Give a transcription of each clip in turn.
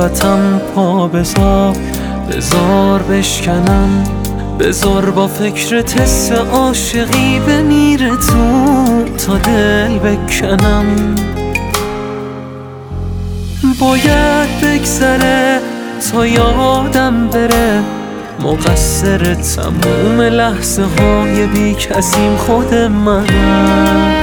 صحبتم پا بذار بشکنم، بذار با فکر تست عاشقی بمیره تا دل بکنم. باید بگذره تا یادم بره، مقصر تموم لحظه های بی کسیم خود منم.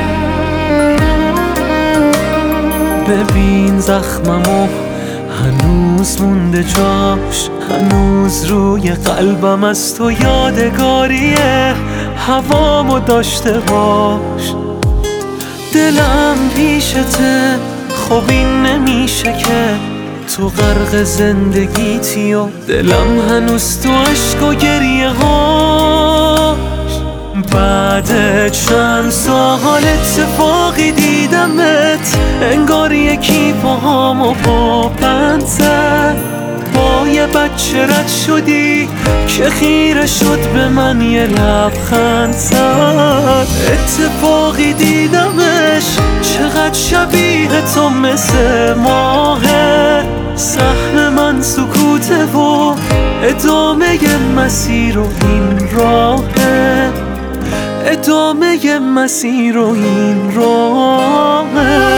ببین زخممو هنوز مونده جاش، هنوز روی قلبم از تو یادگاریه، هوامو داشته باش. دلم پیشته، خب این نمیشه که تو غرق زندگیتی و دلم هنوز تو عشق و گریه هاش. بعد چند سال اتفاقی دیدمت، انگار یکی پاهامو با بند زد. با یه بچه رد شدی که خیره شد به من یه لبخند زد. اتفاقی دیدمش چقدر شبیه تو مثل ماهه، سهم من سکوته و ادامه مسیر و این راهه، ادامه مسیر و این راهه.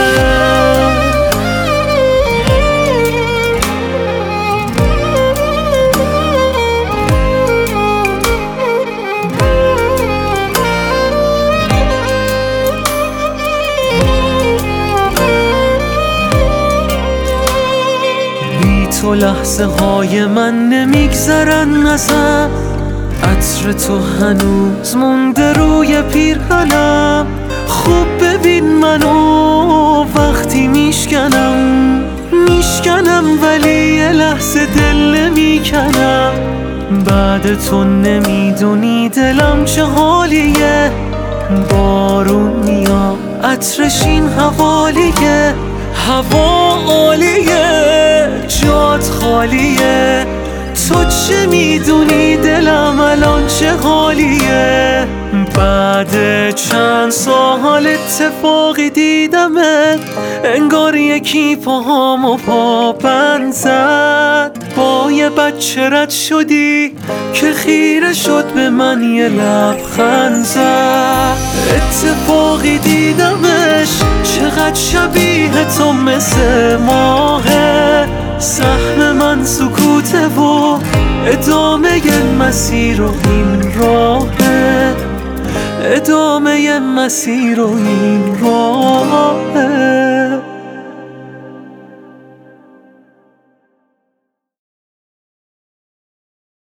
تو لحظه های من نمیگذرن ازم، عطر تو هنوز مونده روی پیرهنم. خوب ببین منو وقتی میشکنم ولی یه لحظه دل نمیکنم. بعد تو نمیدونی دلم چه حالیه، بارون میاد عطرش این حوالیه، هوا عالیه جات خالیه. تو چه میدونی دلم الان چه حالیه؟ بعد چند سال اتفاقی دیدمت، انگار یکی پاهامو پا بند زد. با یه بچه رد شدی که خیره شد به من یه لبخند زد. اتفاقی دیدمش چقدر شبیه تو مثل ماهه، سهم من سکوته و ادامه مسیر و این راهه، ادامه مسیر و این راهه.